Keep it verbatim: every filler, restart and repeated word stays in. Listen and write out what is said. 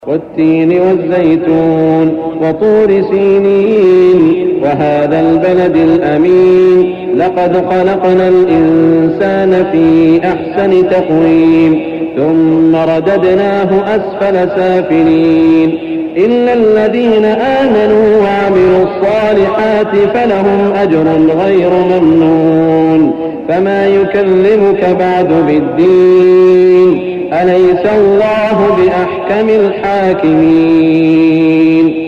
والتين والزيتون وطور سينين وهذا البلد الأمين لقد خلقنا الإنسان في أحسن تقويم ثم رددناه أسفل سافلين إلا الذين آمنوا وعملوا الصالحات فلهم أجر غير ممنون فما يكلمك بعد بالدين أليس الله بأحكم الحاكمين